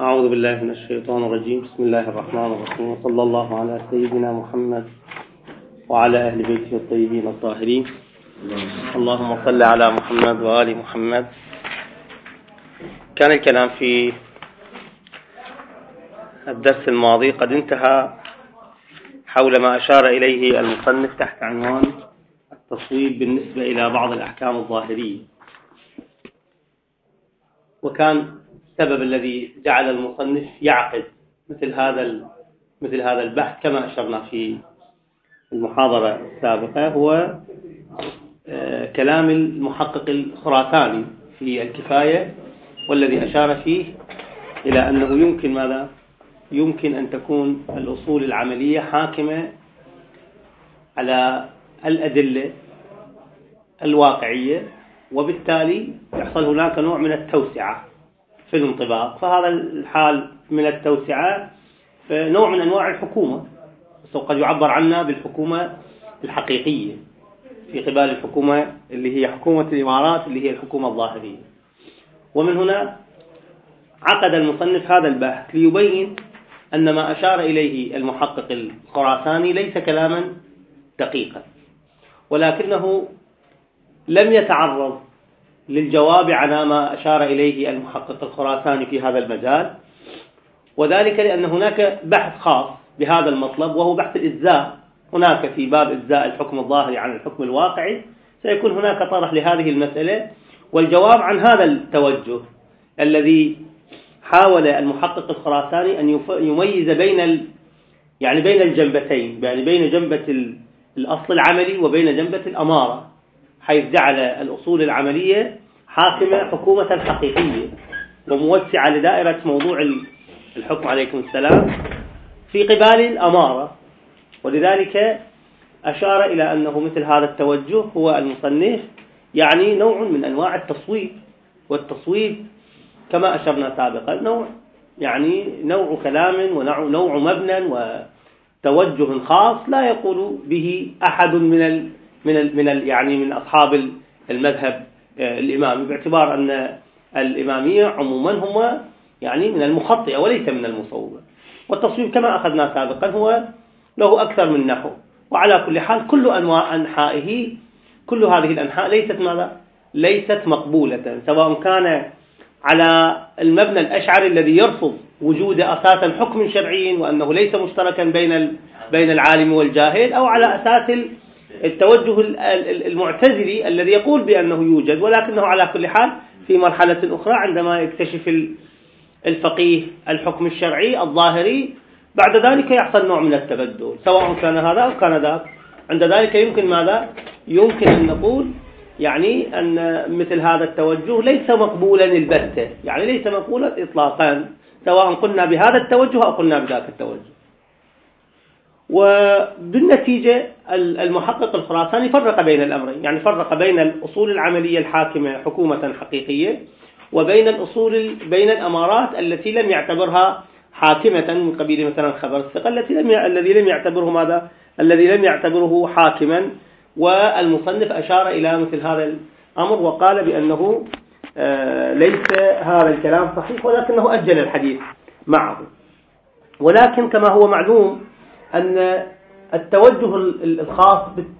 أعوذ بالله من الشيطان الرجيم. بسم الله الرحمن الرحيم، وصلى الله على سيدنا محمد وعلى أهل بيته الطيبين الطاهرين. اللهم صل على محمد وآل محمد. كان الكلام في الدرس الماضي قد انتهى حول ما أشار إليه المصنف تحت عنوان التصويب بالنسبة إلى بعض الأحكام الظاهرية، وكان السبب الذي جعل المصنف يعقد مثل هذا البحث كما أشرنا في المحاضرة السابقة هو كلام المحقق الخراساني في الكفاية، والذي أشار فيه إلى أنه يمكن أن تكون الأصول العملية حاكمة على الأدلة الواقعية، وبالتالي يحصل هناك نوع من التوسعة في الانطباق. فهذا الحال من التوسعة نوع من أنواع الحكومة، وقد يعبر عنها بالحكومة الحقيقية في قبال الحكومة اللي هي حكومة الإمارات، اللي هي الحكومة الظاهرية. ومن هنا عقد المصنف هذا البحث ليبين أن ما أشار إليه المحقق الخراساني ليس كلاما دقيقا، ولكنه لم يتعرض للجواب على ما أشار إليه المحقق الخراساني في هذا المجال، وذلك لأن هناك بحث خاص بهذا المطلب، وهو بحث الإجزاء. هناك في باب إجزاء الحكم الظاهري عن الحكم الواقعي سيكون هناك طرح لهذه المسألة، والجواب عن هذا التوجه الذي حاول المحقق الخراساني أن يميز بين الجنبتين، يعني بين جنبة الأصل العملي وبين جنبة الأمارة، حيث جعل الأصول العملية حاكمة حكومة حقيقية وموسعة لدائرة موضوع الحكم عليكم السلام في قبال الأمارة. ولذلك أشار إلى أنه مثل هذا التوجه هو المصنف يعني نوع من أنواع التصويب، والتصويب كما أشرنا سابقا نوع كلام ونوع مبنى وتوجه خاص لا يقول به أحد من أصحاب المذهب الإمامي، باعتبار أن الإمامية عموما هم من المخطئة وليس من المصوبة. والتصويب كما أخذنا سابقا هو له أكثر من نحو، وعلى كل حال كل أنحائه، كل هذه الأنحاء ليست مقبولة، سواء كان على المبنى الأشعري الذي يرفض وجود أساسا حكم شرعي وأنه ليس مشتركا بين العالم والجاهل، أو على أساس التوجه المعتزلي الذي يقول بأنه يوجد، ولكنه على كل حال في مرحلة أخرى عندما يكتشف الفقيه الحكم الشرعي الظاهري بعد ذلك يحصل نوع من التبدل، سواء كان هذا أو كان ذاك. عند ذلك يمكن أن نقول أن مثل هذا التوجه ليس مقبولا البتة، ليس مقبولا إطلاقا، سواء قلنا بهذا التوجه أو قلنا بذاك التوجه. وبالنتيجة المحقق الخراساني فرق بين الأمرين، فرق بين الأصول العملية الحاكمة حكومة حقيقية وبين بين الأمارات التي لم يعتبرها حاكمة من قبيل مثلا خبر الثقة الذي لم يعتبره حاكما. والمصنف أشار إلى مثل هذا الأمر وقال بأنه ليس هذا الكلام صحيح، ولكنه أجل الحديث معه. ولكن كما هو معلوم أن التوجه الخاص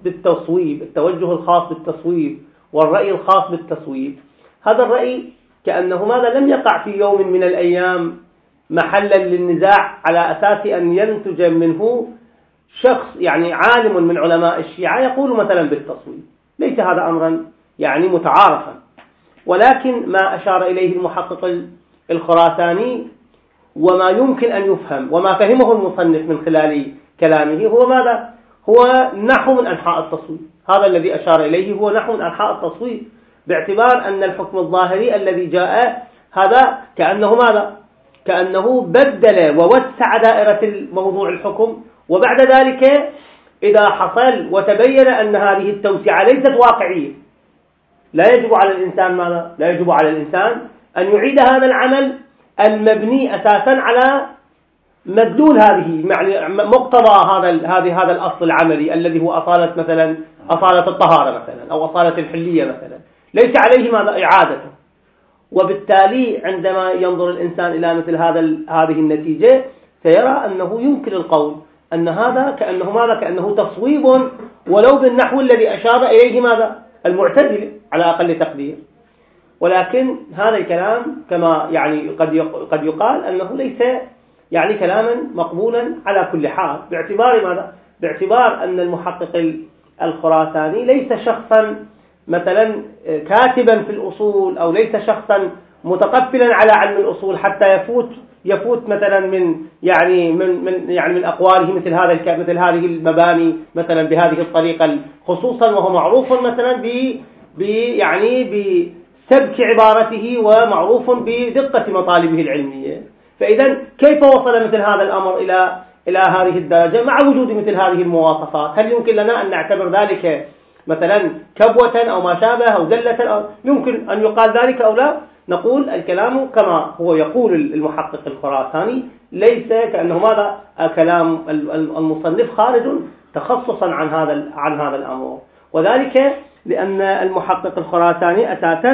بالتصويب والرأي الخاص بالتصويب، هذا الرأي كأنه لم يقع في يوم من الأيام محلا للنزاع على أساس أن ينتج منه شخص عالم من علماء الشيعة يقول مثلا بالتصويب. ليس هذا أمرا متعارفا، ولكن ما أشار إليه المحقق الخراساني وما يمكن أن يفهم وما فهمه المصنف من خلال كلامه هو ماذا؟ هو نحو من أنحاء التصويب. هذا الذي أشار إليه هو نحو من أنحاء التصويب، باعتبار أن الحكم الظاهري الذي جاء هذا كأنه بدل ووسع دائرة موضوع الحكم، وبعد ذلك إذا حصل وتبين أن هذه التوسعة ليست واقعية لا يجب على الإنسان أن يعيد هذا العمل المبني أساسا على مدلول مقتضى هذا الأصل العملي الذي هو أصالة الطهارة مثلا، أو أصالة الحلية مثلا، ليس عليه إعادته. وبالتالي عندما ينظر الإنسان إلى مثل هذه النتيجة سيرى أنه يمكن القول أن هذا كأنه تصويب ولو بالنحو الذي أشار إليه المعتزلة على أقل تقدير. ولكن هذا الكلام كما يعني قد يقال أنه ليس يعني كلاما مقبولا على كل حال، باعتبار أن المحقق الخراساني ليس شخصا مثلا كاتبا في الأصول، أو ليس شخصا متقفلا على علم الأصول حتى يفوت مثلا من أقواله مثل هذه المباني مثلا بهذه الطريقة، خصوصا وهو معروف مثلا بسبك عبارته ومعروف بدقة مطالبه العلمية. فإذا كيف وصل مثل هذا الأمر إلى هذه الدرجة مع وجود مثل هذه المواصفات؟ هل يمكن لنا أن نعتبر ذلك مثلا كبوة أو ما شابه أو زلة، أو يمكن أن يقال ذلك أو لا؟ نقول الكلام كما هو يقول المحقق الخراساني، ليس كأنه كلام المصنف خارج تخصصا عن هذا الأمر، وذلك لأن المحقق الخراساني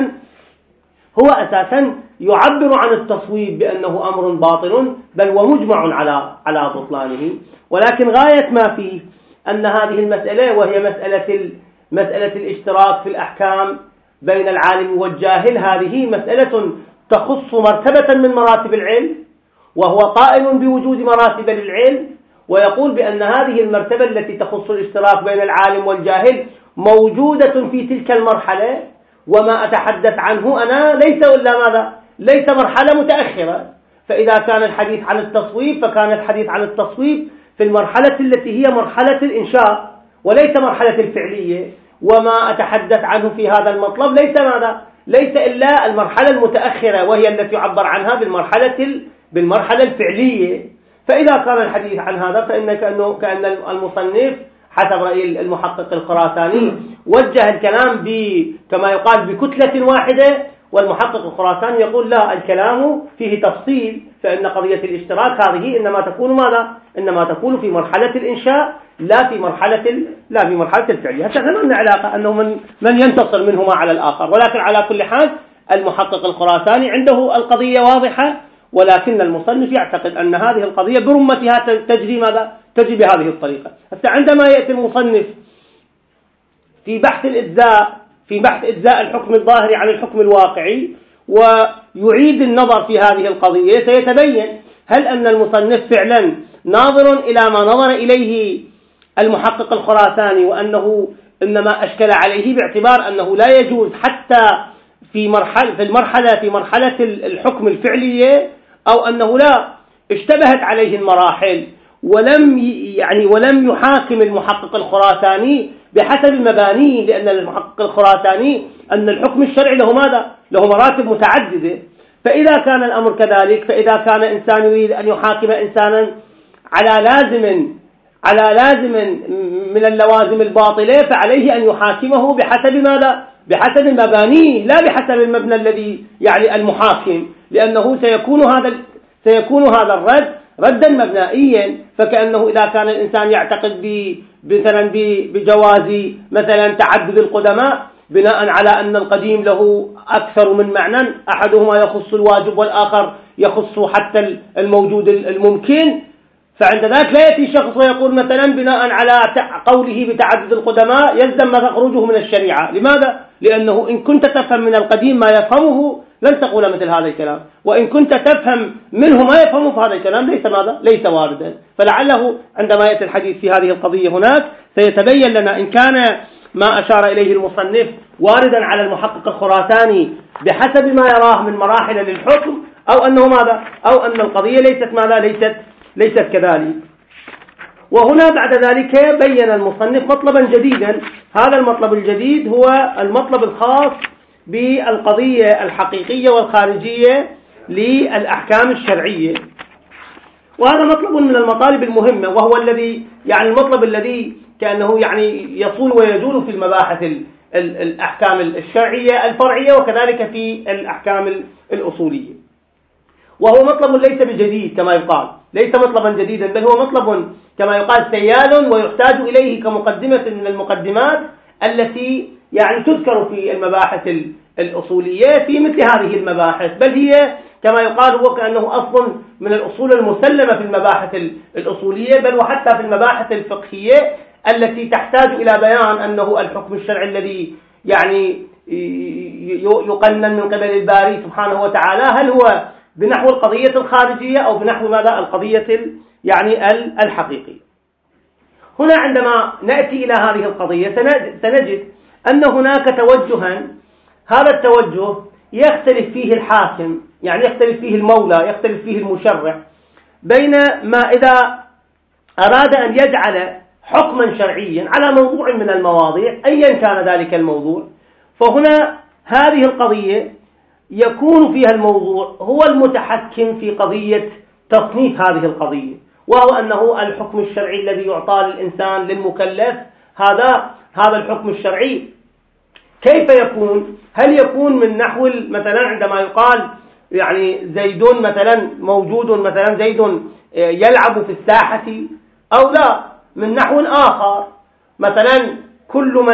أساسا يعبر عن التصويب بأنه أمر باطل، بل ومجمع على بطلانه. ولكن غاية ما فيه أن هذه المسألة، وهي مسألة الاشتراك في الأحكام بين العالم والجاهل، هذه مسألة تخص مرتبة من مراتب العلم، وهو قائل بوجود مراتب للعلم، ويقول بأن هذه المرتبة التي تخص الاشتراك بين العالم والجاهل موجودة في تلك المرحلة، وما أتحدث عنه أنا ليس مرحلة متأخرة. فإذا كان الحديث عن التصويب فكان الحديث عن التصويب في المرحلة التي هي مرحلة الإنشاء وليس مرحلة الفعلية، وما أتحدث عنه في هذا المطلب ليس إلا المرحلة المتأخرة، وهي التي يعبر عنها بالمرحلة الفعلية. فإذا كان الحديث عن هذا كأن المصنف حسب رأي المحقق الخراساني وجه الكلام كما يقال بكتلة واحدة، والمحقق الخراساني يقول لا، الكلام فيه تفصيل، فإن قضية الاشتراك هذه إنما تكون في مرحلة الإنشاء لا في مرحلة الفعلية. حتى ما لنا علاقة أنه من ينتصر منهما على الآخر، ولكن على كل حال المحقق الخراساني عنده القضية واضحة، ولكن المصنف يعتقد أن هذه القضية برمتها تجري بهذه الطريقة. حتى عندما يأتي المصنف في بحث إجزاء الحكم الظاهري عن الحكم الواقعي ويعيد النظر في هذه القضية، سيتبين هل أن المصنف فعلا ناظر إلى ما نظر إليه المحقق الخراساني، وأنه إنما أشكل عليه باعتبار أنه لا يجوز حتى في مرحلة الحكم الفعلية، أو أنه لا اشتبهت عليه المراحل ولم يحاكم المحقق الخراساني بحسب مبانيه، لأن المحقق الخراساني أن الحكم الشرعي له مراتب متعددة. فإذا كان الأمر كذلك، فإذا كان إنسان يريد أن يحاكم إنسانا على لازم من اللوازم الباطلة، فعليه أن يحاكمه بحسب مبانيه لا بحسب المبنى الذي المحاكم، لأنه سيكون هذا الرد ردا مبنائيا. فكأنه إذا كان الإنسان يعتقد بجواز مثلا تعدد القدماء بناء على أن القديم له أكثر من معنى، أحدهما يخص الواجب والآخر يخص حتى الموجود الممكن، فعند ذلك لا يأتي شخص ويقول مثلا بناء على قوله بتعدد القدماء يلزم خروجه من الشريعة. لماذا؟ لأنه إن كنت تفهم من القديم ما يفهمه لن تقول مثل هذا الكلام، وإن كنت تفهم منه ما يفهمه فهذا الكلام ليس واردا. فلعله عندما يأتي الحديث في هذه القضية هناك سيتبين لنا إن كان ما أشار إليه المصنف واردا على المحقق الخراساني بحسب ما يراه من مراحل للحكم، أو أن القضية ليست كذلك. وهنا بعد ذلك بين المصنف مطلبا جديدا. هذا المطلب الجديد هو المطلب الخاص بالقضية الحقيقية والخارجية للأحكام الشرعية، وهذا مطلب من المطالب المهمة، وهو المطلب الذي كأنه يصول ويجول في المباحث الأحكام الشرعية الفرعية وكذلك في الأحكام الأصولية. وهو مطلب ليس بجديد كما يقال، ليس مطلبا جديدا، بل هو مطلب كما يقال سيال ويحتاج إليه كمقدمة من المقدمات التي تذكر في المباحث الأصولية في مثل هذه المباحث، بل هي كما يقال هو كأنه أصل من الأصول المسلمة في المباحث الأصولية، بل وحتى في المباحث الفقهية التي تحتاج إلى بيان أنه الحكم الشرعي الذي يعني يقنن من قبل الباري سبحانه وتعالى هل هو بنحو القضية الخارجية أو بنحو ماذا القضية يعني الحقيقية. هنا عندما نأتي إلى هذه القضية سنجد أن هناك توجها، هذا التوجه يختلف فيه الحاكم، يعني يختلف فيه المولى، يختلف فيه المشرع، بين ما إذا أراد أن يجعل حكما شرعيا على موضوع من المواضيع أيا كان ذلك الموضوع، فهنا هذه القضية يكون فيها الموضوع هو المتحكم في قضية تصنيف هذه القضية، وهو أنه الحكم الشرعي الذي يعطى للإنسان للمكلف هذا الحكم الشرعي كيف يكون؟ هل يكون من نحو مثلا عندما يقال يعني زيد مثلا موجود، مثلا زيد يلعب في الساحة، أو لا من نحو آخر مثلا كل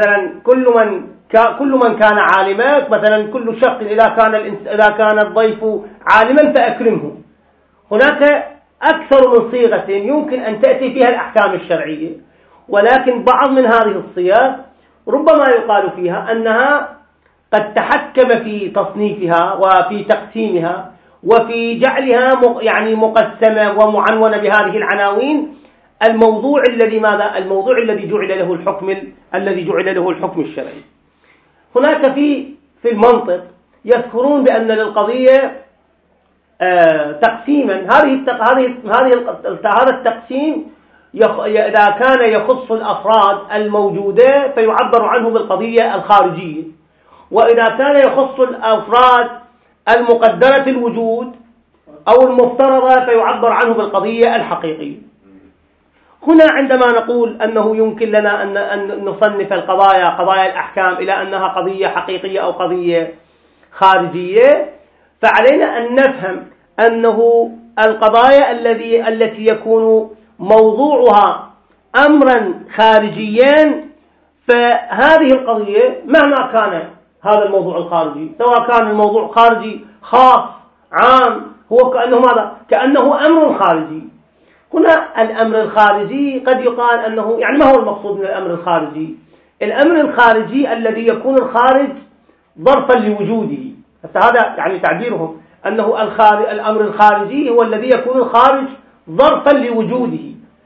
من كان عالما، مثلا كل شخص إذا كان الضيف عالما فأكرمه. هناك أكثر من صيغة يمكن أن تأتي فيها الأحكام الشرعية، ولكن بعض من هذه الصيغ ربما يقال فيها أنها قد تحكم في تصنيفها وفي تقسيمها وفي جعلها يعني مقسمة ومعنونة بهذه العناوين الموضوع الذي جعل له الحكم الشرعي. هناك في المنطق يذكرون بأن للقضية تقسيما، هذا التقسيم إذا كان يخص الأفراد الموجودة فيعبر عنه بالقضية الخارجية، وإذا كان يخص الأفراد المقدرة الوجود أو المفترضة فيعبر عنه بالقضية الحقيقية. هنا عندما نقول أنه يمكن لنا أن نصنف قضايا الأحكام إلى أنها قضية حقيقية أو قضية خارجية، فعلينا أن نفهم أنه القضايا التي يكون موضوعها أمرا خارجيا، فهذه القضية مهما كان هذا الموضوع الخارجي، سواء كان الموضوع خارجي خاص عام، هو كأنه أمر خارجي. هنا الأمر الخارجي قد يقال أنه يعني ما هو المقصود من الأمر الخارجي؟ الأمر الخارجي الذي يكون الخارج ظرفا لوجوده، هذا يعني تعبيرهم أنه الأمر الخارجي هو الذي يكون الخارج ظرفا لوجوده.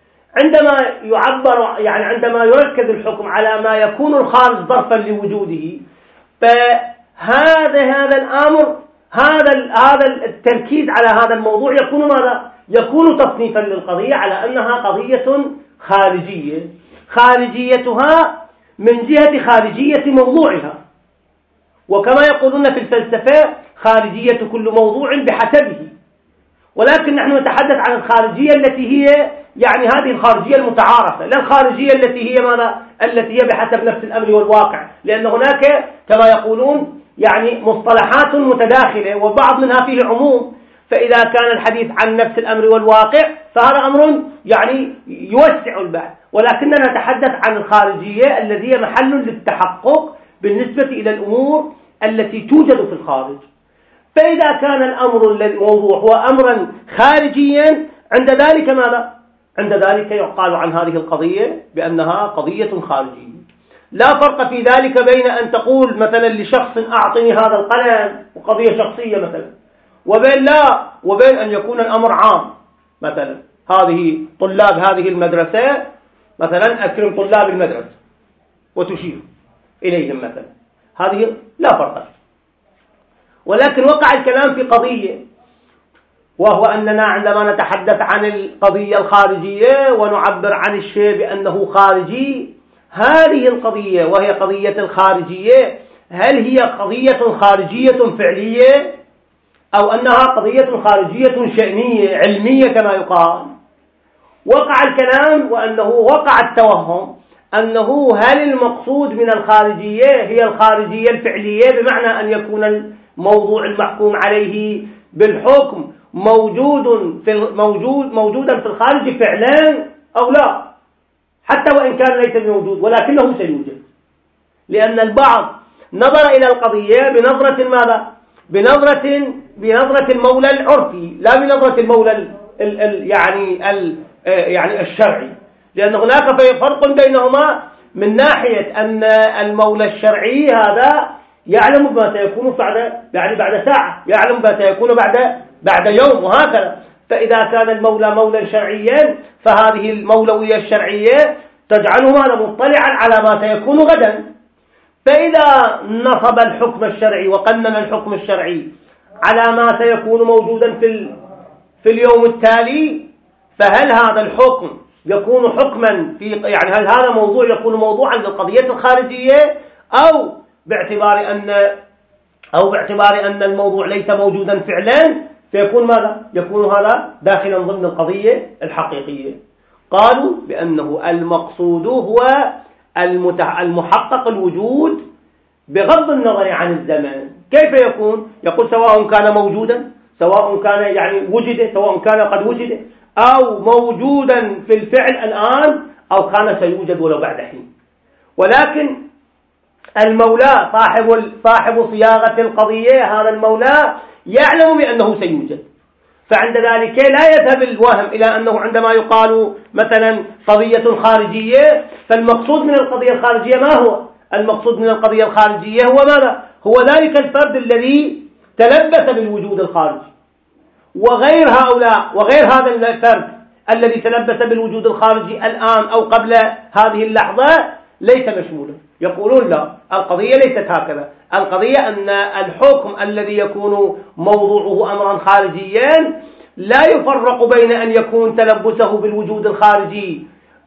عندما يركز الحكم على ما يكون الخارج ظرفا لوجوده، فهذا الأمر هذا التركيز على هذا الموضوع يكون ماذا؟ يكون تصنيفا للقضية على أنها قضية خارجية، خارجيتها من جهة خارجية موضوعها، وكما يقولون في الفلسفة خارجية كل موضوع بحسبه. ولكن نحن نتحدث عن الخارجية التي هي يعني هذه الخارجية المتعارفة، لا الخارجية التي هي بحسب نفس الأمر والواقع، لأن هناك كما يقولون يعني مصطلحات متداخلة وبعض منها فيه عموم، فإذا كان الحديث عن نفس الأمر والواقع فهذا أمر يعني يوسع البحث، ولكننا نتحدث عن الخارجية الذي هي محل للتحقق بالنسبة إلى الأمور التي توجد في الخارج. فإذا كان الموضوع هو أمرا خارجيا، عند ذلك ماذا؟ عند ذلك يقال عن هذه القضية بأنها قضية خارجية. لا فرق في ذلك بين أن تقول مثلا لشخص أعطني هذا القلم وقضية شخصية مثلا، وبين أن يكون الأمر عام، مثلا طلاب هذه المدرسة مثلا أكرم طلاب المدرسة وتشير إليهم مثلا، هذه لا فرق. ولكن وقع الكلام في قضية، وهو أننا عندما نتحدث عن القضية الخارجية ونعبر عن الشيء بأنه خارجي، هذه القضية وهي قضية الخارجية هل هي قضية خارجية فعلية أو أنها قضية خارجية شأنية علمية كما يقال؟ وقع الكلام وأنه وقع التوهم أنه هل المقصود من الخارجية هي الخارجية الفعلية، بمعنى أن يكون الموضوع المحكوم عليه بالحكم موجودا في الخارج فعلا أو لا، حتى وإن كان ليس موجود ولكنه سيوجد. لأن البعض نظر إلى القضية بنظرة ماذا؟ بنظرة المولى العرفي، لا بنظرة المولى يعني الشرعي، لأن هناك فرق بينهما من ناحية أن المولى الشرعي هذا يعلم ما سيكون بعد ساعة، يعلم ما سيكون بعد يوم، وهكذا. فإذا كان المولى مولا شرعيا فهذه المولوية الشرعية تجعله مطلعا على ما سيكون غدا. فإذا نصب الحكم الشرعي وقنن الحكم الشرعي على ما سيكون موجودا في اليوم التالي، فهل هذا الحكم يكون حكما يعني هل هذا موضوع يكون موضوعا للقضية الخارجية، أو باعتبار أن الموضوع ليس موجودا فعلا فيكون ماذا؟ يكون هذا داخلا ضمن القضية الحقيقية. قالوا بأنه المقصود هو المحقق الوجود بغض النظر عن الزمن. كيف يكون؟ يقول سواء كان موجودا، سواء كان يعني وجد، سواء كان قد وجد، أو موجودا في الفعل الآن، أو كان سيوجد ولو بعد حين. ولكن المولى صاحب صياغة القضية، هذا المولى يعلم بأنه سيوجد، فعند ذلك لا يذهب الوهم إلى أنه عندما يقال مثلا قضية خارجية، فالمقصود من القضية الخارجية ما هو؟ المقصود من القضية الخارجية هو ماذا؟ هو ذلك الفرد الذي تلبس بالوجود الخارجي، وغير هذا الفرد الذي تلبس بالوجود الخارجي الآن أو قبل هذه اللحظة ليس مشمولا. يقولون لا، القضية ليست هكذا. القضية أن الحكم الذي يكون موضوعه أمرا خارجيا لا يفرق بين أن يكون تلبسه بالوجود الخارجي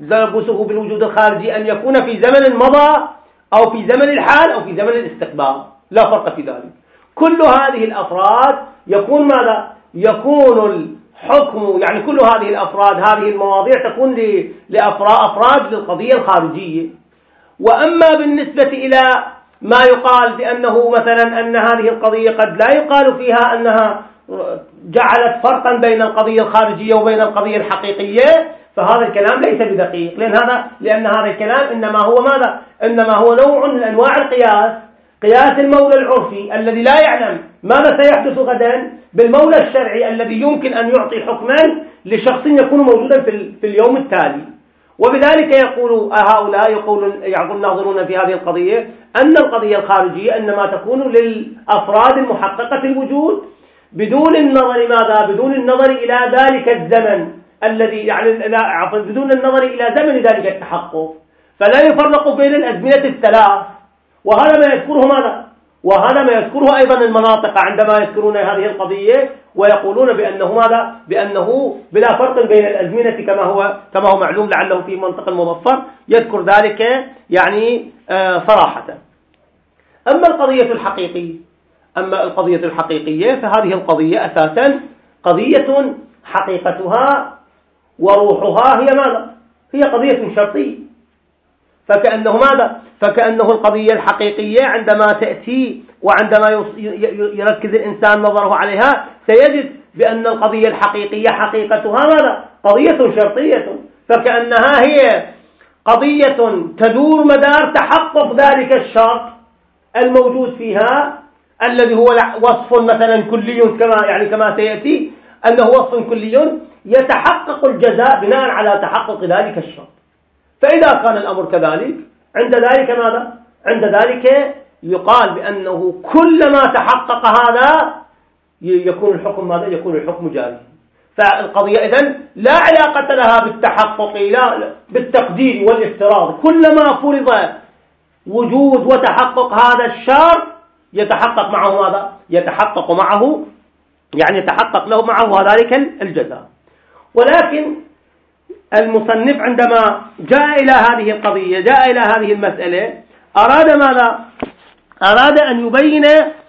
أن يكون في زمن مضى أو في زمن الحال أو في زمن الاستقبال، لا فرق في ذلك. كل هذه الأفراد يكون ماذا؟ يكون الحكم يعني كل هذه الأفراد، هذه المواضيع تكون لأفراد للقضية الخارجية. وأما بالنسبة إلى ما يقال بأنه مثلا أن هذه القضية قد لا يقال فيها أنها جعلت فرقا بين القضية الخارجية وبين القضية الحقيقية، فهذا الكلام ليس بدقيق، لأن هذا الكلام إنما هو ماذا؟ إنما هو نوع من أنواع قياس المولى العرفي الذي لا يعلم ماذا سيحدث غدا بالمولى الشرعي الذي يمكن أن يعطي حكما لشخص يكون موجودا في اليوم التالي. وبذلك يقول هؤلاء يقول الناظرون في هذه القضية أن القضية الخارجية إنما تكون للأفراد المحققة الوجود بدون النظر إلى ذلك الزمن الذي يعني بدون النظر إلى زمن ذلك التحقق، فلا يفرق بين الأزمنة الثلاث. وهذا ما يذكره أيضا المناطق عندما يذكرون هذه القضية ويقولون بأنه بلا فرق بين الأزمنة كما هو معلوم، لعله في منطق المظفر يذكر ذلك يعني صراحة. أما القضية الحقيقية فهذه القضية أساسا قضية حقيقتها وروحها هي ماذا؟ هي قضية شرطية. فكأنه القضية الحقيقية عندما تأتي وعندما يركز الإنسان نظره عليها سيجد بأن القضية الحقيقية حقيقتها ماذا؟ قضية شرطية، فكأنها هي قضية تدور مدار تحقق ذلك الشرط الموجود فيها الذي هو وصف مثلا كلي كما سيأتي أنه وصف كلي يتحقق الجزاء بناء على تحقق ذلك الشرط. فإذا كان الأمر كذلك عند ذلك يقال بأنه كلما تحقق هذا يكون الحكم جاري. فالقضية إذن لا علاقة لها بالتحقق، لا بالتقدير والافتراض. كلما فرض وجود وتحقق هذا الشرط يتحقق معه ماذا؟ يتحقق له معه ذلك الجزاء. ولكن المصنف عندما جاء إلى هذه القضية، جاء إلى هذه المسألة، أراد ماذا؟ أراد أن يبين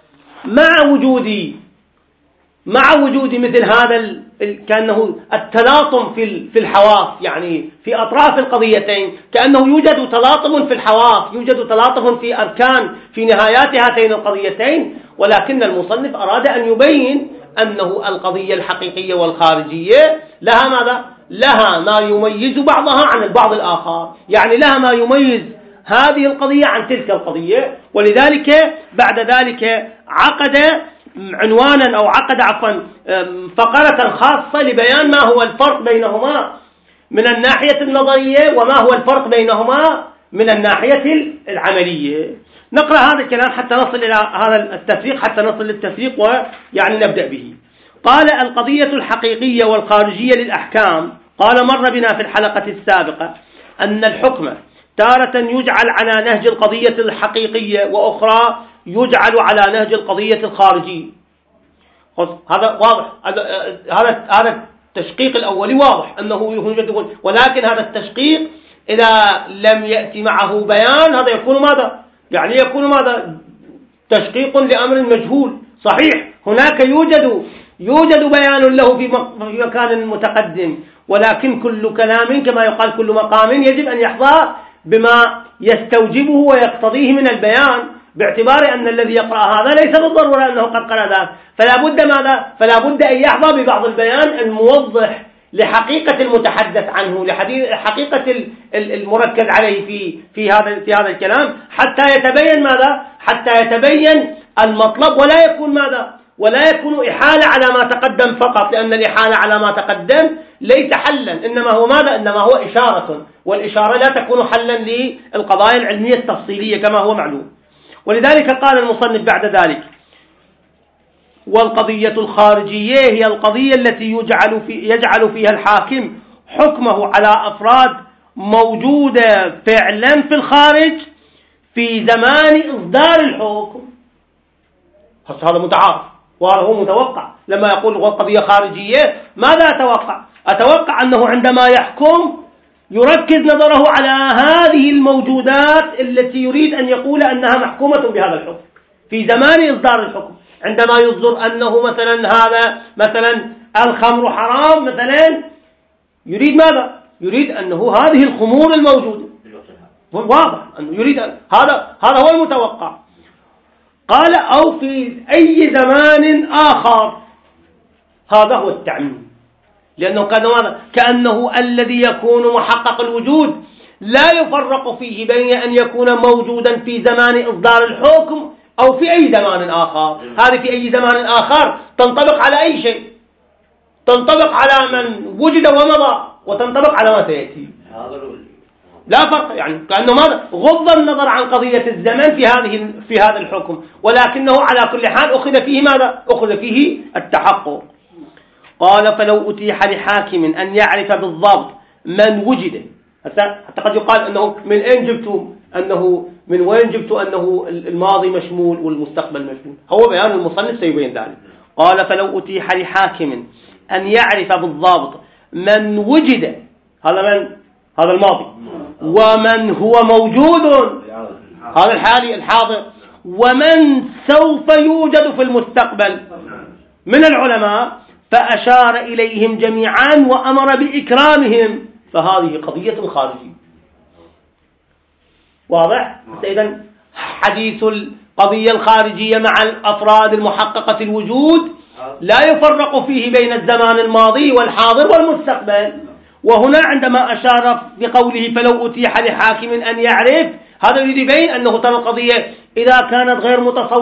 مع وجود مثل هذا كأنه التلاطم في الحواس، يعني في أطراف القضيتين، كأنه يوجد تلاطم في الحواس، يوجد تلاطم في أركان في نهايات هاتين القضيتين. ولكن المصنف أراد أن يبين أنه القضية الحقيقية والخارجية لها ماذا؟ لها ما يميز بعضها عن البعض الآخر، يعني لها ما يميز هذه القضية عن تلك القضية. ولذلك بعد ذلك عقد عنوانا أو عقد فقرة خاصة لبيان ما هو الفرق بينهما من الناحية النظرية وما هو الفرق بينهما من الناحية العملية. نقرأ هذا الكلام حتى نصل إلى هذا التفريق، حتى نصل للتفريق ويعني نبدأ به. قال: القضية الحقيقية والخارجية للأحكام. قال: مر بنا في الحلقة السابقة أن الحكم تارة يجعل على نهج القضية الحقيقية، وأخرى يجعل على نهج القضية الخارجية. هذا واضح، هذا التشقيق الأولي واضح أنه يوجد، ولكن هذا التشقيق إذا لم يأتي معه بيان هذا يكون ماذا؟ يعني يكون ماذا؟ تشقيق لأمر مجهول. صحيح هناك يوجد بيان له في مكان متقدم، ولكن كل كلام كما يقال كل مقام يجب أن يحظى بما يستوجبه ويقتضيه من البيان، باعتبار أن الذي يقرأ هذا ليس بالضرورة أنه قد قرأ ذلك، فلا بد ماذا؟ فلا بد أن يحظى ببعض البيان الموضح لحقيقة المتحدث عنه، لحقيقة المركز عليه في هذا الكلام، حتى يتبين ماذا؟ حتى يتبين المطلب، ولا يكون ماذا؟ ولا يكون إحالة على ما تقدم فقط، لأن الإحالة على ما تقدم ليس حلا، إنما هو ماذا؟ إنما هو إشارة، والإشارة لا تكون حلا للقضايا العلمية التفصيلية كما هو معلوم. ولذلك قال المصنف بعد ذلك: والقضية الخارجية هي القضية التي يجعل فيها الحاكم حكمه على أفراد موجودة فعلا في الخارج في زمان إصدار الحكم. هذا متعارف وهو متوقع. لما يقول قضية خارجية ماذا أتوقع أنه عندما يحكم يركز نظره على هذه الموجودات التي يريد أن يقول أنها محكومة بهذا الحكم في زمان إصدار الحكم. عندما يصدر أنه مثلا هذا مثلا الخمر حرام مثلا، يريد ماذا؟ يريد أنه هذه الخمور الموجودة، واضح أنه يريد هذا هو المتوقع. قال: أو في أي زمان آخر. هذا هو التعميم، لأنه كأنه الذي يكون محقق الوجود لا يفرق فيه بين أن يكون موجودا في زمان إصدار الحكم أو في أي زمان آخر. هذه في أي زمان آخر تنطبق على أي شيء، تنطبق على من وجد ومضى، وتنطبق على ما سيأتي، لا فرق. يعني كأنه ماذا؟ غض النظر عن قضية الزمن في هذا الحكم، ولكنه على كل حال أخذ فيه ماذا؟ أخذ فيه التحقق. قال: فلو أتيح لحاكم أن يعرف بالضبط من وجد، حتى قد يقال أنه من أين جبتم، أنه من وين جبت أنه الماضي مشمول والمستقبل مشمول. هو بيان المصنف سيبين ذلك. قال: فلو أتيح لحاكم أن يعرف بالضبط من وجد، هذا الماضي، ومن هو موجود، هذا الحالي الحاضر، ومن سوف يوجد في المستقبل من العلماء، فأشار إليهم جميعا وأمر بإكرامهم، فهذه قضية خارجية. واضح؟ إذن حديث القضية الخارجية مع الأفراد المحققة الوجود لا يفرق فيه بين الزمان الماضي والحاضر والمستقبل. وهنا عندما أشار بقوله فلو أتيح لحاكم أن يعرف، هذا يريد يبين أنه ترى القضية إذا كانت غير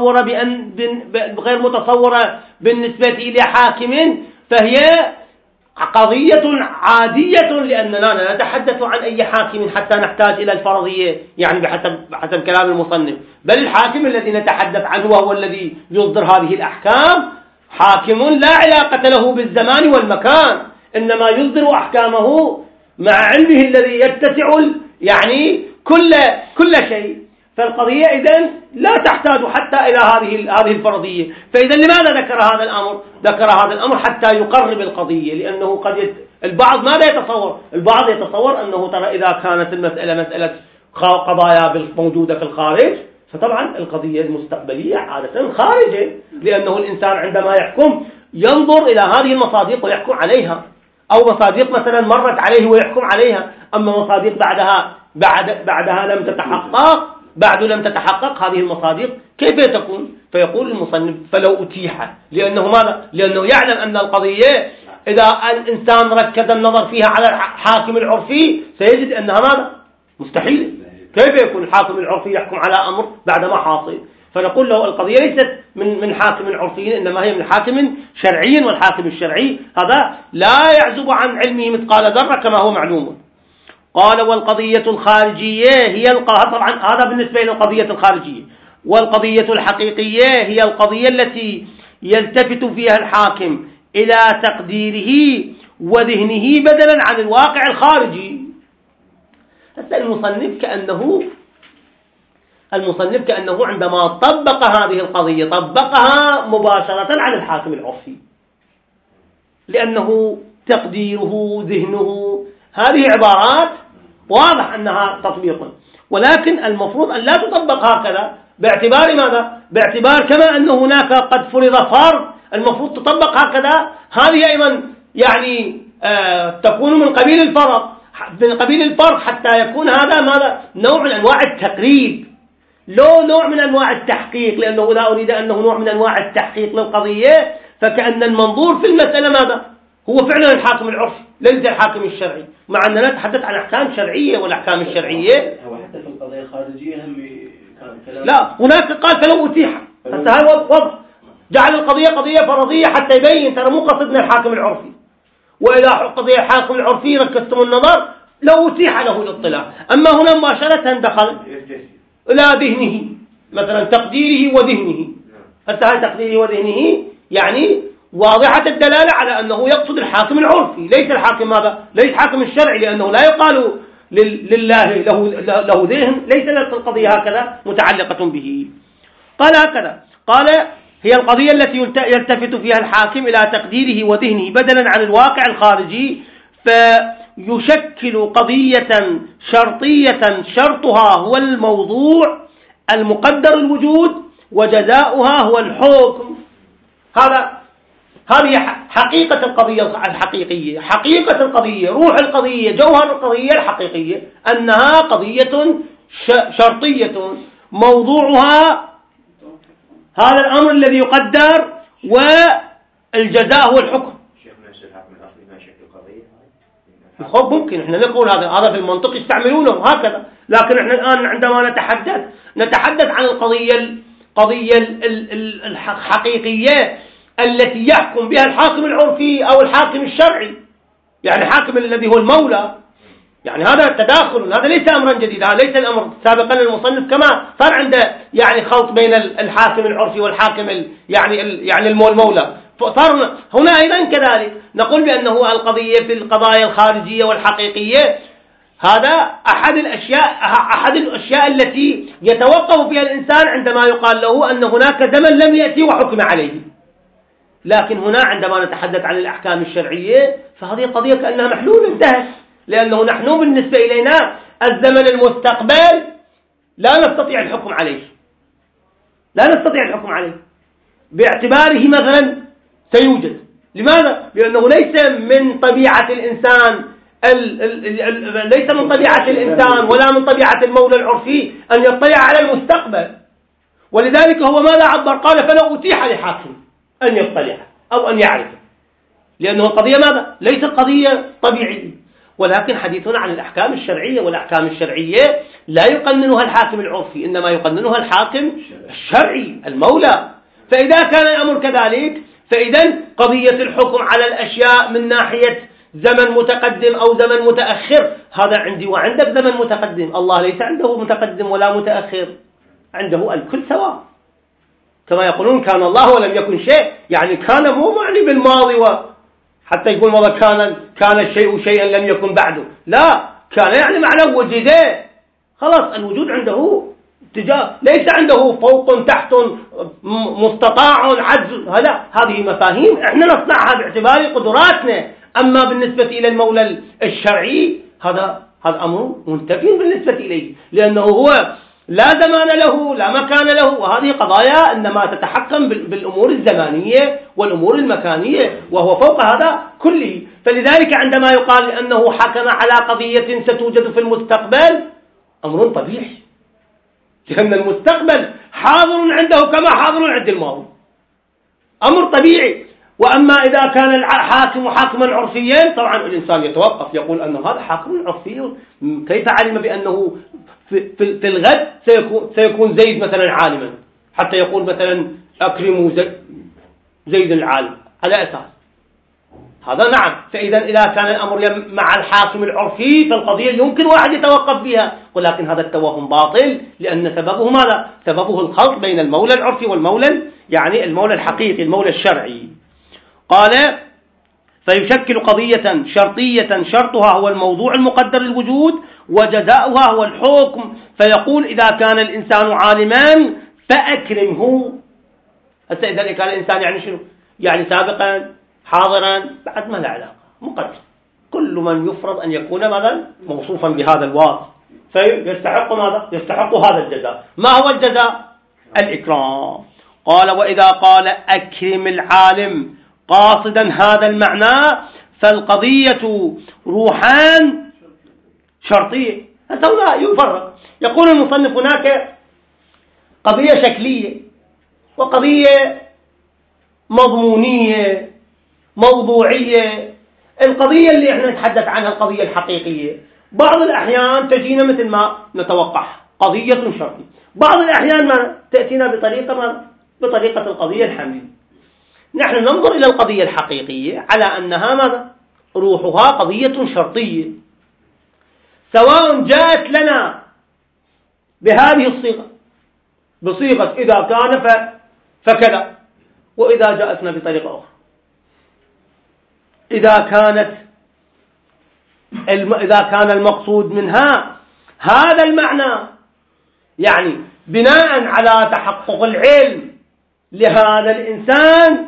متصورة بالنسبة إلى حاكم فهي قضية عادية، لأننا لا نتحدث عن أي حاكم حتى نحتاج إلى الفرضية، يعني بحسب كلام المصنف، بل الحاكم الذي نتحدث عنه وهو الذي يصدر هذه الأحكام حاكم لا علاقة له بالزمان والمكان، إنما يصدر أحكامه مع علمه الذي يتسع يعني كل شيء. فالقضية إذن لا تحتاج حتى إلى هذه الفرضية. فإذا لماذا ذكر هذا الأمر؟ ذكر هذا الأمر حتى يقرب القضية، لأنه البعض ماذا يتصور؟ البعض يتصور أنه ترى إذا كانت المسألة مسألة قضايا موجودة في الخارج، فطبعا القضية المستقبلية عادة خارجة، لأنه الإنسان عندما يحكم ينظر إلى هذه المصادق ويحكم عليها، أو مصادق مثلا مرت عليه ويحكم عليها، أما مصادق بعدها لم تتحقق هذه المصادق كيف تكون؟ فيقول المصنف فلو أتيح، لأنه ماذا؟ لأنه يعلم أن القضية إذا الإنسان ركز النظر فيها على الحاكم العرفي سيجد أنها ماذا؟ مستحيل، كيف يكون الحاكم العرفي يحكم على أمر بعد ما حاصل؟ فنقول له القضية ليست من حاكم عرفي، إنما هي من حاكم شرعي، والحاكم الشرعي هذا لا يعزب عن علمه مثقال ذرة كما هو معلوم. قال والقضية الخارجية هي طبعا هذا بالنسبة للقضية الخارجية. والقضية الحقيقية هي القضية التي يلتفت فيها الحاكم إلى تقديره وذهنه بدلا عن الواقع الخارجي. المصنف كأنه عندما طبق هذه القضية طبقها مباشرة على الحاكم العرفي، لأنه تقديره ذهنه هذه عبارات واضح أنها تطبيق، ولكن المفروض أن لا تطبق هكذا. باعتبار ماذا؟ باعتبار كما أن هناك قد فرض فرض المفروض تطبق هكذا، هذه أيضا يعني تكون من قبيل الفرض حتى يكون هذا ماذا؟ نوع من أنواع التقريب، لو نوع من أنواع التحقيق، لأنه لا أريد أنه نوع من أنواع التحقيق للقضية، فكأن المنظور في المسألة ماذا؟ هو فعلا الحاكم العرفي ليس الحاكم الشرعي، مع أننا نتحدث عن أحكام شرعية، والأحكام الشرعية هو حتى في القضية الخارجية هم لا، هناك قال فلو أتيح، هذا وضع جعل القضية قضية فرضية حتى يبين ترى مو قصدنا الحاكم العرفي، وإذا قضية الحاكم العرفي ركزتم النظر لو أتيح له الاطلاع. أما هنا مباشرة دخل إلى ذهنه مثلا تقديره وذهنه، حتى هذا تقديره وذهنه يعني واضحة الدلالة على أنه يقصد الحاكم العرفي ليس الحاكم ماذا؟ ليس حاكم الشرعي، لأنه لا يقال لله له ذهن، ليس القضية هكذا متعلقة به. قال هكذا، قال هي القضية التي يلتفت فيها الحاكم إلى تقديره وذهنه بدلا عن الواقع الخارجي، فيشكل قضية شرطية شرطها هو الموضوع المقدر الوجود وجزاؤها هو الحكم. هذه حقيقة القضية الحقيقية، حقيقة القضية، روح القضية، جوهر القضية الحقيقية، أنها قضية شرطية موضوعها هذا الأمر الذي يقدر والجزاء هو الحكم. ممكن احنا نقول هذا في المنطق يستعملونه هكذا، لكن احنا الآن عندما نتحدث عن القضية الحقيقية التي يحكم بها الحاكم العرفي أو الحاكم الشرعي، يعني الحاكم الذي هو المولى، يعني هذا تداخل، هذا ليس أمرا جديدا، هذا ليس الأمر سابقا المصنف كما صار عنده يعني خلط بين الحاكم العرفي والحاكم يعني المولى، صار هنا أيضا كذلك نقول بأنه القضية في القضايا الخارجية والحقيقية هذا أحد الأشياء التي يتوقف فيها الإنسان عندما يقال له أن هناك زمن لم يأتي وحكم عليه. لكن هنا عندما نتحدث عن الأحكام الشرعية فهذه القضية كأنها محلول انتهت، لأنه نحن بالنسبة إلينا الزمن المستقبل لا نستطيع الحكم عليه باعتباره مثلا سيوجد. لماذا؟ لأنه ليس من طبيعة الإنسان ولا من طبيعة المولى العرفي أن يطلع على المستقبل، ولذلك هو ماذا عبر؟ قال فلو أتيح لحاكم أن يطلع أو أن يعرف، لأنه القضية ماذا؟ ليست قضية طبيعية، ولكن حديثنا عن الأحكام الشرعية، والأحكام الشرعية لا يقننها الحاكم العرفي، إنما يقننها الحاكم الشرعي المولى. فإذا كان الأمر كذلك فإذا قضية الحكم على الأشياء من ناحية زمن متقدم أو زمن متأخر، هذا عندي وعندك زمن متقدم، الله ليس عنده متقدم ولا متأخر، عنده الكل سواء، كما يقولون كان الله ولم يكن شيء، يعني كان مو معني بالماضي حتى يقول ماذا كان الشيء شيئا لم يكن بعده، لا، كان يعني معنى وجده، خلاص الوجود عنده ليس عنده فوق تحت مستطاع عجز، هذه مفاهيم احنا نصنعها باعتبار قدراتنا. أما بالنسبة إلى المولى الشرعي هذا أمر منتفي بالنسبة إليه، لأنه هو لا زمان له لا مكان له، وهذه قضايا إنما تتحكم بالأمور الزمانية والأمور المكانية، وهو فوق هذا كله. فلذلك عندما يقال أنه حكم على قضية ستوجد في المستقبل أمر طبيعي، لأن المستقبل حاضر عنده كما حاضر عند الماضي، أمر طبيعي. وأما إذا كان الحاكم حاكما عرفيا طبعا الإنسان يتوقف يقول أن هذا حاكم عرفي، كيف علم بأنه في الغد سيكون زيد مثلا عالما حتى يقول مثلا أكرموا زيد العالم على أساس هذا. نعم، فإذا إذا كان الأمر مع الحاكم العرفي فالقضية يمكن واحد يتوقف بها، ولكن هذا التوهم باطل لأن سببه ماذا؟ سببه الخلط بين المولى العرفي والمولى يعني المولى الحقيقي المولى الشرعي. قال فيشكل قضية شرطية شرطها هو الموضوع المقدر للوجود وجزاؤها هو الحكم. فيقول إذا كان الإنسان عالما فأكرمه. هسه إذا كان الإنسان يعني شنو؟ يعني سابقا حاضرا بعد ما له علاقة مقدر، كل من يفرض أن يكون ماذا موصوفا بهذا الوصف فيستحق ماذا؟ يستحق هذا الجزاء. ما هو الجزاء؟ الإكرام. قال وإذا قال أكرم العالم قاصدا هذا المعنى فالقضية روحان شرطية. هذا يفرق. يقول المصنف هناك قضية شكلية وقضية مضمونية موضوعية. القضية اللي احنا نتحدث عنها القضية الحقيقية بعض الأحيان تجينا مثل ما نتوقع قضية شرطية، بعض الأحيان ما تأتينا بطريقة القضية الحملية. نحن ننظر إلى القضية الحقيقية على أنها ماذا؟ روحها قضية شرطية سواء جاءت لنا بهذه الصيغة بصيغة إذا كان فكذا، وإذا جاءتنا بطريقة أخرى إذا كان المقصود منها هذا المعنى يعني بناء على تحقق العلم لهذا الإنسان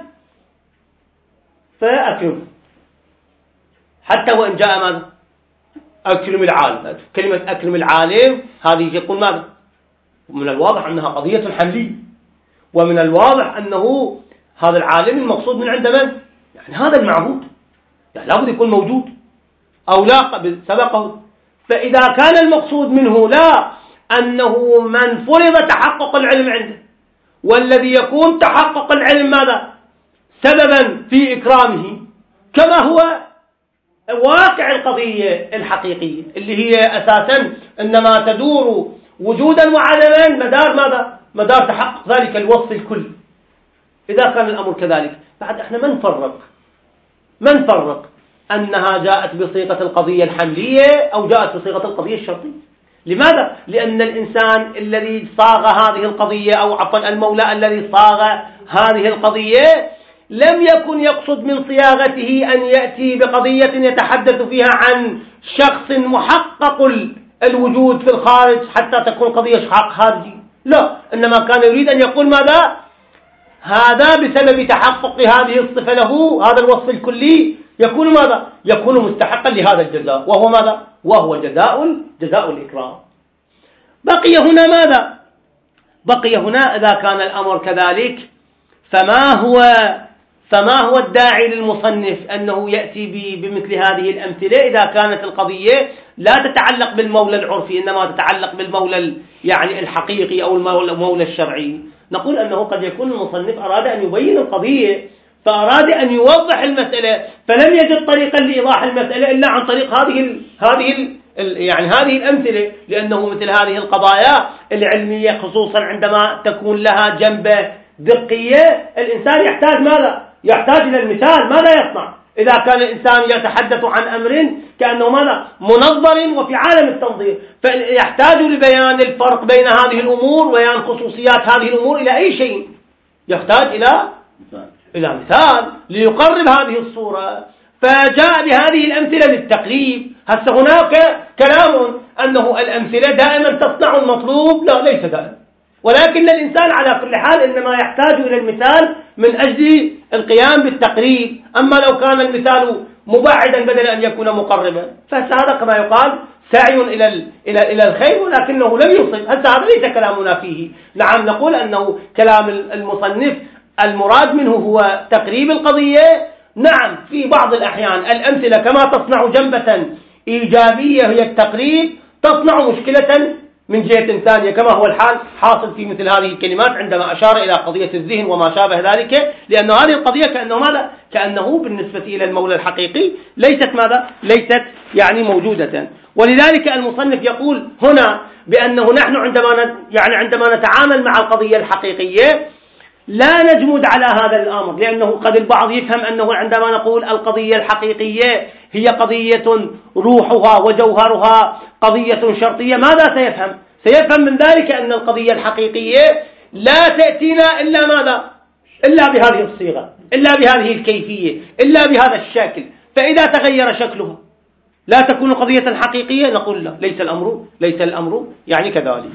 فأكرم حتى وإن جاء ماذا؟ أكرم العالم. كلمة أكرم العالم هذه يقول ماذا؟ من الواضح أنها قضية حملية، ومن الواضح أنه هذا العالم المقصود من عند من؟ يعني هذا المعهود يعني لابد يكون موجود أو لا سبقه. فإذا كان المقصود منه لا أنه من فرض تحقق العلم عنده، والذي يكون تحقق العلم ماذا؟ سببا في إكرامه كما هو واقع القضية الحقيقية اللي هي أساسا إنما تدور وجودا وعدما مدار ماذا؟ مدار تحقق ذلك الوصف الكلي. إذا كان الأمر كذلك بعد احنا ما نفرق أنها جاءت بصيغة القضية الحملية أو جاءت بصيغة القضية الشرطية. لماذا؟ لأن الإنسان الذي صاغ هذه القضية أو عفوا المولى الذي صاغ هذه القضية لم يكن يقصد من صياغته أن يأتي بقضية يتحدث فيها عن شخص محقق الوجود في الخارج حتى تكون قضية خارجي، لا، إنما كان يريد أن يقول ماذا؟ هذا بسبب تحقق هذه الصفة له هذا الوصف الكلي يكون ماذا؟ يكون مستحقا لهذا الجزاء، وهو ماذا؟ وهو جزاء الإكرام. بقي هنا ماذا؟ بقي هنا إذا كان الأمر كذلك فما هو الداعي للمصنف أنه يأتي بمثل هذه الأمثلة إذا كانت القضية لا تتعلق بالمولى العرفي إنما تتعلق بالمولى يعني الحقيقي أو المولى الشرعي؟ نقول أنه قد يكون المصنف أراد أن يبين القضية فأراد أن يوضح المسألة فلم يجد طريقا لإيضاح المسألة إلا عن طريق هذه الأمثلة، لأنه مثل هذه القضايا العلمية خصوصا عندما تكون لها جنبة دقية الإنسان يحتاج ماذا؟ يحتاج إلى المثال. ماذا يصنع إذا كان الإنسان يتحدث عن أمر كأنه ماذا؟ منظر وفي عالم التنظير، فيحتاج لبيان الفرق بين هذه الأمور وبيان خصوصيات هذه الأمور إلى أي شيء؟ يحتاج إلى مثال ليقرب هذه الصورة، فجاء بهذه الأمثلة للتقريب. هسه هناك كلام أنه الأمثلة دائما تصنع المطلوب، لا ليس دائما، ولكن الإنسان على كل حال إنما يحتاج إلى المثال من أجل القيام بالتقريب. أما لو كان المثال مبعدا بدل أن يكون مقربا فهذا كما يقال سعي إلى الخير ولكنه لم يصل. هذا ليس كلامنا فيه. نعم نقول أنه كلام المصنف المراد منه هو تقريب القضية. نعم في بعض الأحيان الأمثلة كما تصنع جنبة إيجابية هي التقريب تصنع مشكلة من جهة ثانية، كما هو الحال حاصل في مثل هذه الكلمات عندما أشار إلى قضية الذهن وما شابه ذلك، لأن هذه القضية كأنه ماذا؟ كأنه بالنسبة إلى المولى الحقيقي ليست ماذا؟ ليست يعني موجودة. ولذلك المصنف يقول هنا بأنه نحن عندما نتعامل مع القضية الحقيقية لا نجمد على هذا الأمر، لأنه قد البعض يفهم أنه عندما نقول القضية الحقيقية هي قضية روحها وجوهرها قضية شرطية، ماذا سيفهم؟ سيفهم من ذلك أن القضية الحقيقية لا تأتينا إلا ماذا؟ إلا بهذه الصيغة، إلا بهذه الكيفية، إلا بهذا الشكل، فإذا تغير شكلها لا تكون قضية حقيقية. نقول لا، ليس الأمر يعني كذلك.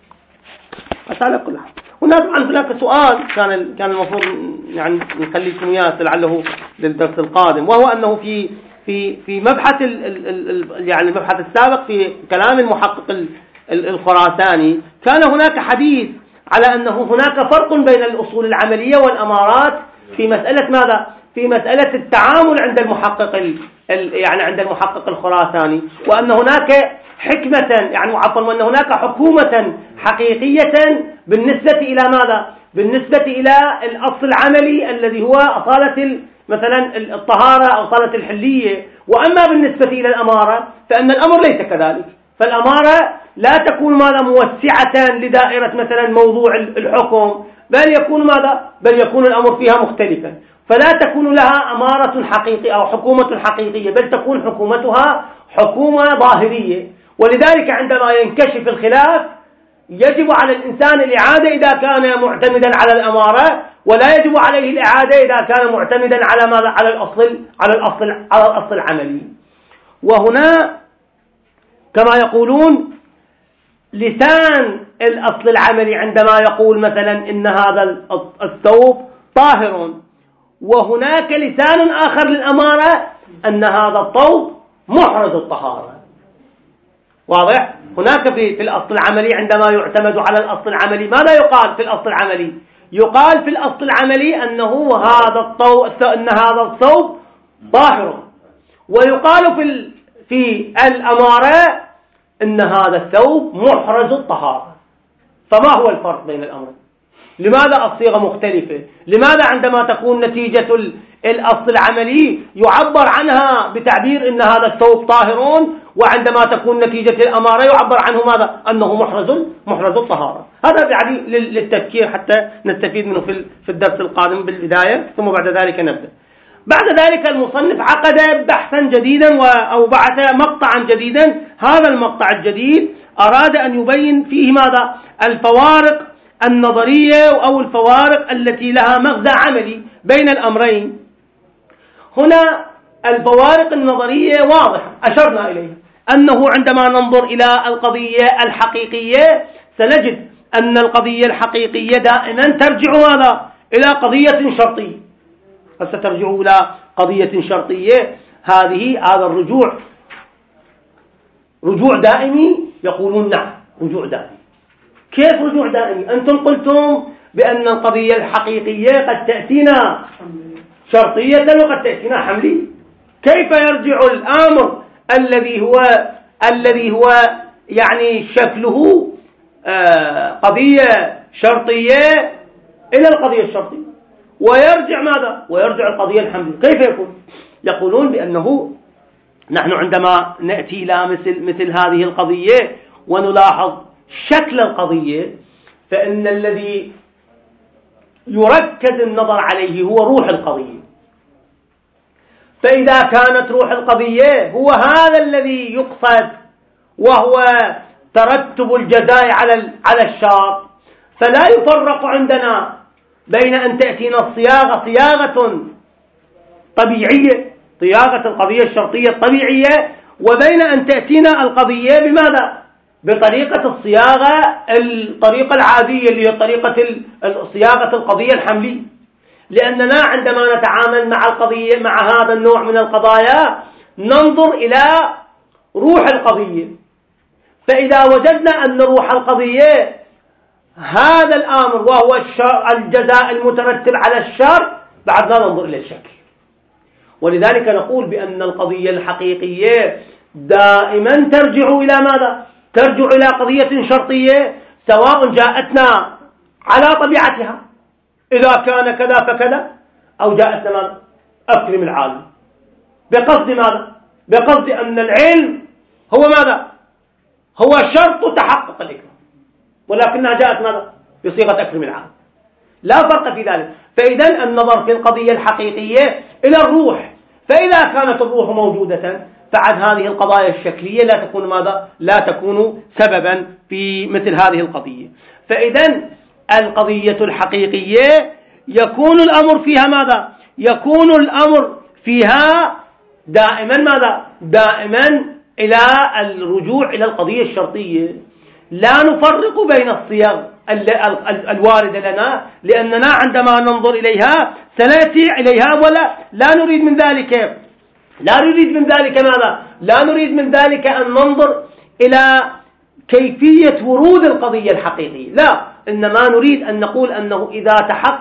بس على كل حال هناك سؤال كان المفروض يعني نخليكم إياه لعله للدرس القادم، وهو أنه في مبحث يعني المبحث السابق في كلام المحقق الخراساني كان هناك حديث على أنه هناك فرق بين الأصول العملية والأمارات في مسألة ماذا؟ في مسألة التعامل عند المحقق يعني عند المحقق الخراساني، وأن هناك حكمة يعني وأن هناك حكومة حقيقية بالنسبة إلى ماذا؟ بالنسبة إلى الأصل العملي الذي هو أصالة مثلا الطهارة أو أصالة الحلية. وأما بالنسبة إلى الأمارة فإن الأمر ليس كذلك، فالأمارة لا تكون ماذا؟ موسعة لدائرة مثلا موضوع الحكم، بل يكون الأمر فيها مختلفا، فلا تكون لها أمارة حقيقية أو حكومة حقيقية، بل تكون حكومتها حكومة ظاهرية. ولذلك عندما ينكشف الخلاف يجب على الإنسان الإعادة إذا كان معتمدا على الأمارة، ولا يجب عليه الإعادة إذا كان معتمدا على ماذا؟ على الأصل العملي. وهنا كما يقولون لسان الأصل العملي عندما يقول مثلا إن هذا الثوب طاهر، وهناك لسان آخر للأمارة أن هذا الثوب محرز الطهارة. واضح؟ هناك في الأصل العملي عندما يعتمد على الأصل العملي ماذا يقال في الأصل العملي؟ يقال في الأصل العملي أنه أن هذا الثوب طاهر، ويقال في الأمارة أن هذا الثوب محرز الطهارة. فما هو الفرق بين الأمرين؟ لماذا الصيغة مختلفة؟ لماذا عندما تكون نتيجة الأصل العملي يعبر عنها بتعبير إن هذا الثوب طاهر، وعندما تكون نتيجة الأمارة يعبر عنه ماذا؟ أنه محرز الطهارة؟ هذا يعني للتفكير حتى نستفيد منه في الدرس القادم بالبداية، ثم بعد ذلك نبدأ. بعد ذلك المصنف عقد بحثا جديدا أو بعث مقطعا جديدا. هذا المقطع الجديد أراد أن يبين فيه ماذا؟ الفوارق النظرية أو الفوارق التي لها مغزى عملي بين الأمرين. هنا الفوارق النظرية واضحة أشرنا إليها، أنه عندما ننظر إلى القضية الحقيقية سنجد أن القضية الحقيقية دائما ترجع ماذا؟ إلى قضية شرطية. فسترجع إلى قضية شرطية. هذا الرجوع رجوع دائمي؟ يقولون نعم رجوع دائمي. كيف رجوع دائمي؟ أنتم قلتم بأن القضية الحقيقية قد تأتينا شرطية وقد تأتينا حملية. كيف يرجع الأمر الذي هو يعني شكله قضية شرطية إلى القضية الشرطية، ويرجع ماذا؟ ويرجع القضية الحملية؟ كيف يكون؟ يقولون بأنه نحن عندما نأتي إلى مثل هذه القضية ونلاحظ شكل القضية، فإن الذي يركز النظر عليه هو روح القضية. فإذا كانت روح القضية هو هذا الذي يقصد، وهو ترتب الجزاء على الشرط، فلا يفرق عندنا بين أن تأتينا الصياغة صياغة طبيعية، صياغة القضية الشرطية الطبيعية، وبين أن تأتينا القضية بماذا؟ بطريقة الطريقة العادية اللي هي طريقة صياغة القضية الحملية. لأننا عندما نتعامل مع القضية مع هذا النوع من القضايا ننظر إلى روح القضية، فإذا وجدنا أن روح القضية هذا الأمر وهو الجزاء المترتب على الشر، بعد لا ننظر إلى الشكل. ولذلك نقول بأن القضية الحقيقية دائما ترجع إلى ماذا؟ ترجع إلى قضية شرطية سواء جاءتنا على طبيعتها إذا كان كذا فكذا، أو جاءتنا ماذا؟ أكرم العالم، بقصد ماذا؟ بقصد أن العلم هو ماذا؟ هو شرط تحقق الإكرام، ولكنها جاءت ماذا؟ بصيغة أكرم العالم. لا فرق في ذلك. فإذا النظر في القضية الحقيقية إلى الروح، فإذا كانت الروح موجودة فعد هذه القضايا الشكلية لا تكون ماذا؟ لا تكون سببا في مثل هذه القضية. فإذا القضية الحقيقية يكون الأمر فيها ماذا؟ يكون الأمر فيها دائما ماذا؟ دائما إلى الرجوع إلى القضية الشرطية. لا نفرق بين الصيغ الواردة لنا، لأننا عندما ننظر إليها سنأتي إليها ولا لا نريد من ذلك ماذا؟ لا نريد من ذلك أن ننظر إلى كيفية ورود القضية الحقيقية، لا، إنما نريد أن نقول أنه إذا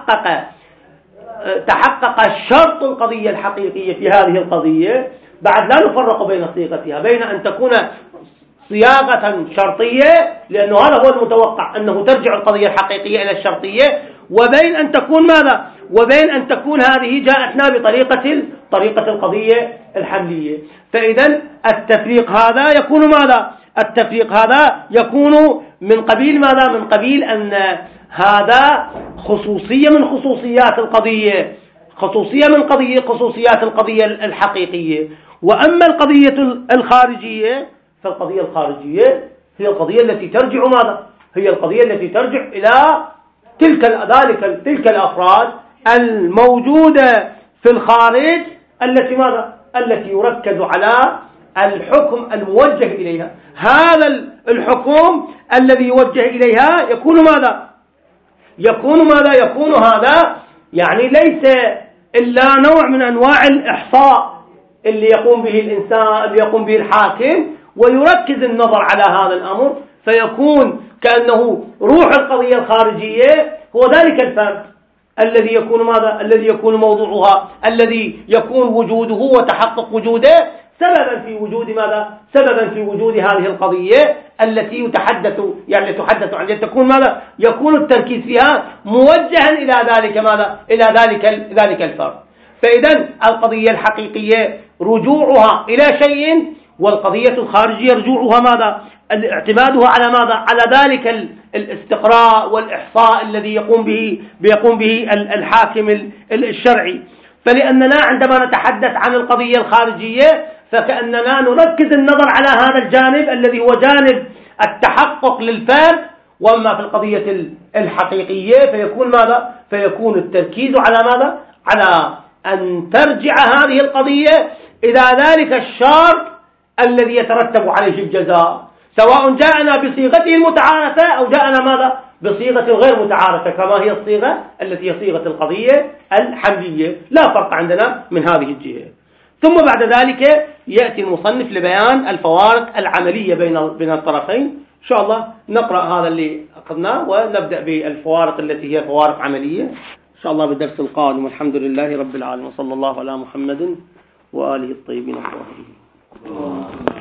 تحقق شرط القضية الحقيقية في هذه القضية بعد لا نفرق بين صيغتها، بين أن تكون صياغة شرطية لأنه هذا هو المتوقع أنه ترجع القضية الحقيقية إلى الشرطية، وبين أن تكون ماذا؟ وبين أن تكون هذه جاءتنا بطريقة القضية الحملية. فإذا التفريق هذا يكون ماذا؟ التفريق هذا يكون من قبيل ماذا؟ من قبيل أن هذا خصوصية من خصوصيات القضية، خصوصيات القضية الحقيقية. وأما القضية الخارجية فالقضية الخارجية هي القضية التي ترجع ماذا؟ هي القضية التي ترجع إلى تلك الأفراد الموجودة في الخارج التي ماذا؟ التي يركز على الحكم الموجه إليها. هذا الحكم الذي يوجه إليها يكون ماذا؟ يكون هذا يعني ليس إلا نوع من أنواع الإحصاء اللي يقوم به الإنسان، اللي يقوم به الحاكم، ويركز النظر على هذا الأمر، فيكون كأنه روح القضية الخارجية هو ذلك الفرد الذي يكون ماذا؟ الذي يكون موضوعها، الذي يكون وجوده وتحقق وجوده سببا في وجود ماذا؟ سببا في وجود هذه القضية التي يتحدث عن تكون ماذا؟ يكون التركيز فيها موجها إلى ذلك ماذا؟ إلى ذلك الفرد. فإذا القضية الحقيقية رجوعها إلى شيء، والقضية الخارجية رجوعها ماذا؟ اعتمادها على ماذا؟ على ذلك الاستقراء والإحصاء الذي يقوم به الحاكم الشرعي. فلأننا عندما نتحدث عن القضية الخارجية فكأننا نركز النظر على هذا الجانب الذي هو جانب التحقق للفرد، وأما في القضية الحقيقية فيكون ماذا؟ فيكون التركيز على ماذا؟ على أن ترجع هذه القضية إلى ذلك الشرط الذي يترتب عليه الجزاء، سواء جاءنا بصيغته المتعارفة أو جاءنا ماذا؟ بصيغة غير متعارفة، كما هي الصيغة التي هي صيغة القضية الحملية. لا فرق عندنا من هذه الجهة. ثم بعد ذلك يأتي المصنف لبيان الفوارق العملية بين الطرفين. إن شاء الله نقرأ هذا اللي أخذناه ونبدأ بالفوارق التي هي فوارق عملية إن شاء الله بالدرس القادم. والحمد لله رب العالمين، وصلى الله على محمد وآله الطيبين الطاهرين.